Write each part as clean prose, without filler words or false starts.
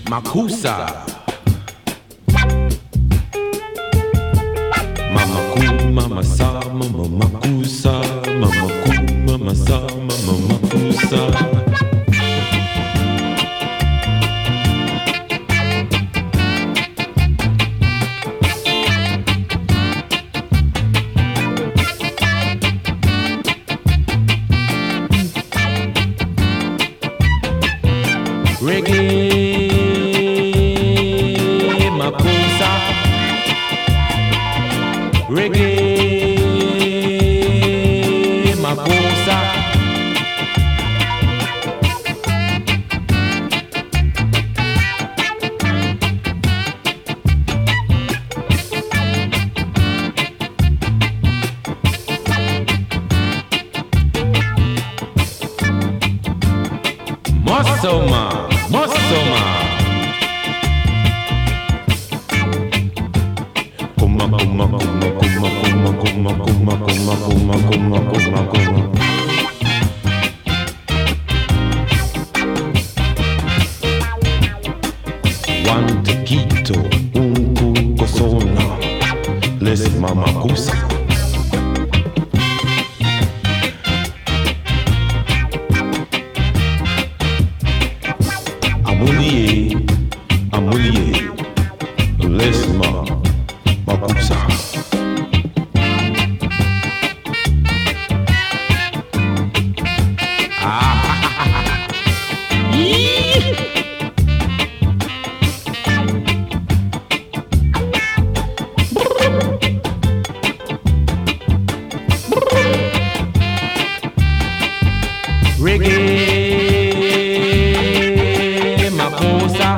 Makusa. Mama ku, mama sa, mama makusa. Mama ku, mama sa, mama makusa. Reggae, Makusa. Reggae, Makusa. Mosoma, Mosoma. Kuma, kuma, kuma, kuma, kuma, kuma, kuma, kuma, kuma, kuma, kuma, kuma. One tequito, un cucosona. Les mamacusa. Amulie, lesma, makusa. Reggae, Makusa.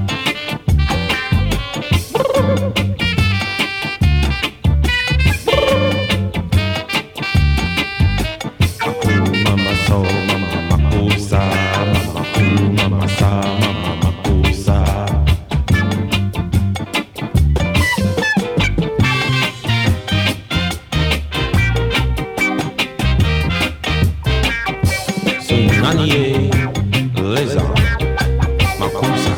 Mama so, mama makusa, mama ku, mama sa, mama makusa. Sunanie, leza, makusa.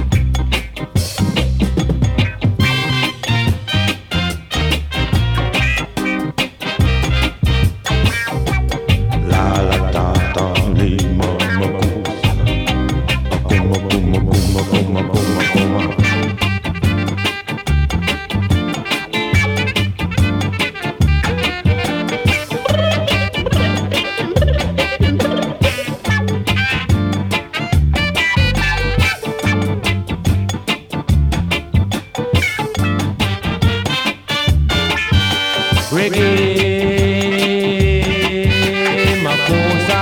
Reggae, Makusa.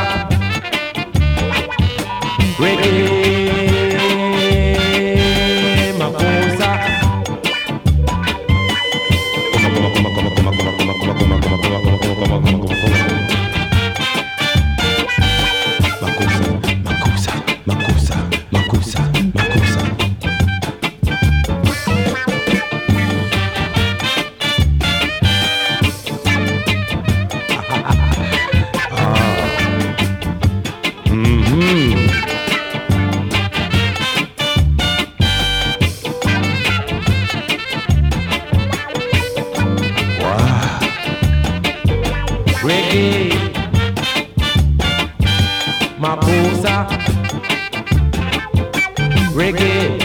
Reggae, Makusa. Makusa, Makusa, Makusa, Makusa. Reggae, Makusa. Reggae.